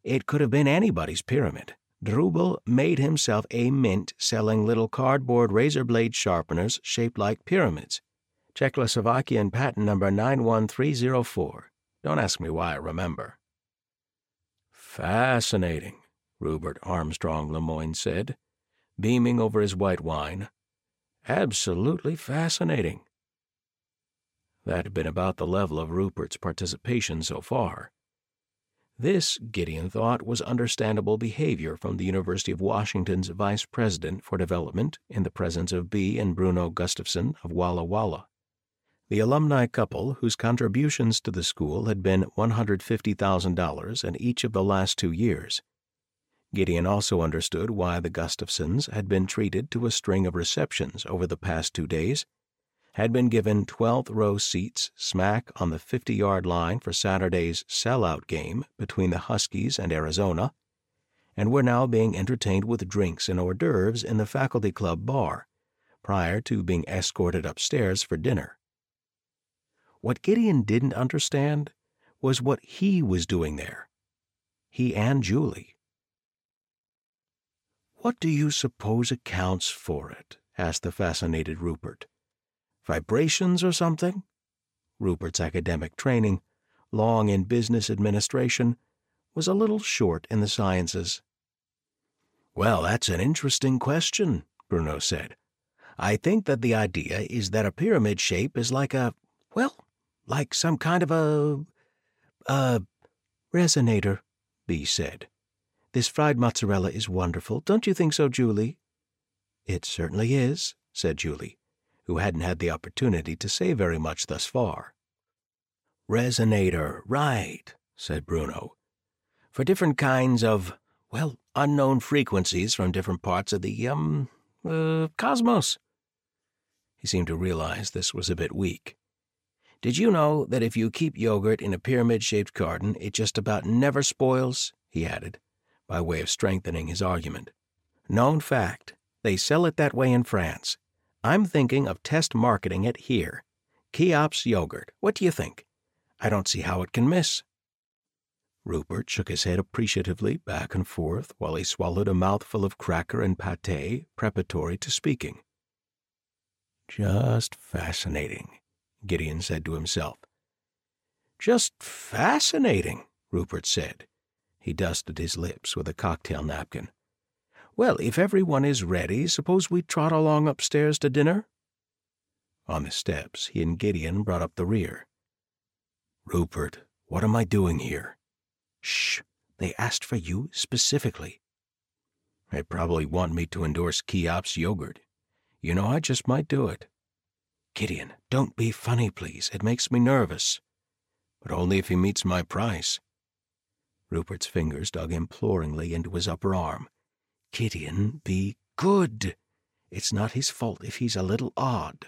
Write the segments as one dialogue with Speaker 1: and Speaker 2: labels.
Speaker 1: It could have been anybody's pyramid. Drubal made himself a mint selling little cardboard razor blade sharpeners shaped like pyramids. Czechoslovakian patent number 91304. Don't ask me why I remember. Fascinating, Rupert Armstrong Lemoyne said, beaming over his white wine. Absolutely fascinating. That had been about the level of Rupert's participation so far. This, Gideon thought, was understandable behavior from the University of Washington's Vice President for Development in the presence of B. and Bruno Gustafson of Walla Walla, the alumni couple whose contributions to the school had been $150,000 in each of the last 2 years. Gideon also understood why the Gustafsons had been treated to a string of receptions over the past 2 days, had been given 12th-row seats smack on the 50-yard line for Saturday's sellout game between the Huskies and Arizona, and were now being entertained with drinks and hors d'oeuvres in the faculty club bar, prior to being escorted upstairs for dinner. What Gideon didn't understand was what he was doing there. He and Julie. "What do you suppose accounts for it?" asked the fascinated Rupert. "Vibrations or something?" Rupert's academic training, long in business administration, was a little short in the sciences. "Well, that's an interesting question," Bruno said. "I think that the idea is that a pyramid shape is like like some kind of a resonator," Bee said. "This fried mozzarella is wonderful. Don't you think so, Julie?" "It certainly is," said Julie, who hadn't had the opportunity to say very much thus far. "Resonator, right," said Bruno. "For different kinds of, unknown frequencies from different parts of the, cosmos." He seemed to realize this was a bit weak. "Did you know that if you keep yogurt in a pyramid-shaped carton, it just about never spoils?" he added, by way of strengthening his argument. "Known fact. They sell it that way in France. I'm thinking of test marketing it here. Cheops yogurt. What do you think? I don't see how it can miss." Rupert shook his head appreciatively back and forth while he swallowed a mouthful of cracker and pâté preparatory to speaking. "Just fascinating," Gideon said to himself. "Just fascinating," Rupert said. He dusted his lips with a cocktail napkin. "Well, if everyone is ready, suppose we trot along upstairs to dinner?" On the steps, he and Gideon brought up the rear. "Rupert, what am I doing here?" "Shh! They asked for you specifically." "They probably want me to endorse Cheops yogurt. You know, I just might do it." "Gideon, don't be funny, please. It makes me nervous." "But only if he meets my price." Rupert's fingers dug imploringly into his upper arm. "Gideon, be good. It's not his fault if he's a little odd."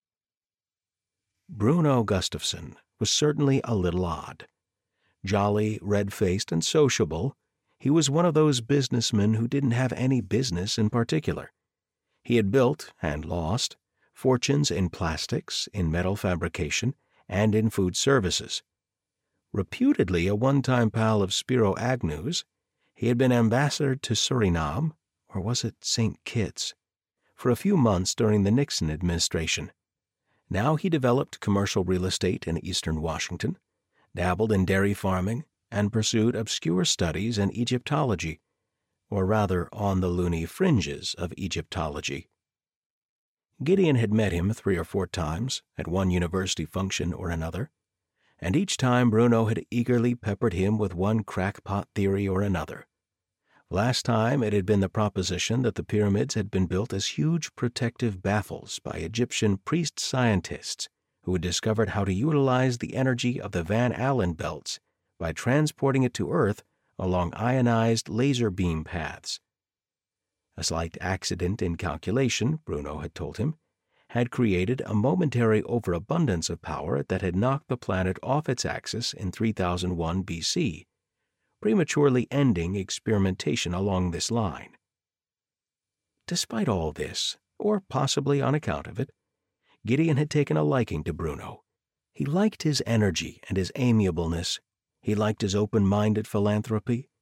Speaker 1: Bruno Gustafson was certainly a little odd. Jolly, red-faced, and sociable, he was one of those businessmen who didn't have any business in particular. He had built, and lost, fortunes in plastics, in metal fabrication, and in food services. Reputedly a one-time pal of Spiro Agnew's, he had been ambassador to Suriname, or was it St. Kitts, for a few months during the Nixon administration. Now he developed commercial real estate in eastern Washington, dabbled in dairy farming, and pursued obscure studies in Egyptology, or rather on the loony fringes of Egyptology. Gideon had met him 3 or 4 times at one university function or another, and each time Bruno had eagerly peppered him with one crackpot theory or another. Last time it had been the proposition that the pyramids had been built as huge protective baffles by Egyptian priest-scientists who had discovered how to utilize the energy of the Van Allen belts by transporting it to Earth along ionized laser beam paths. A slight accident in calculation, Bruno had told him, had created a momentary overabundance of power that had knocked the planet off its axis in 3001 BC, prematurely ending experimentation along this line. Despite all this, or possibly on account of it, Gideon had taken a liking to Bruno. He liked his energy and his amiableness. He liked his open-minded philanthropy,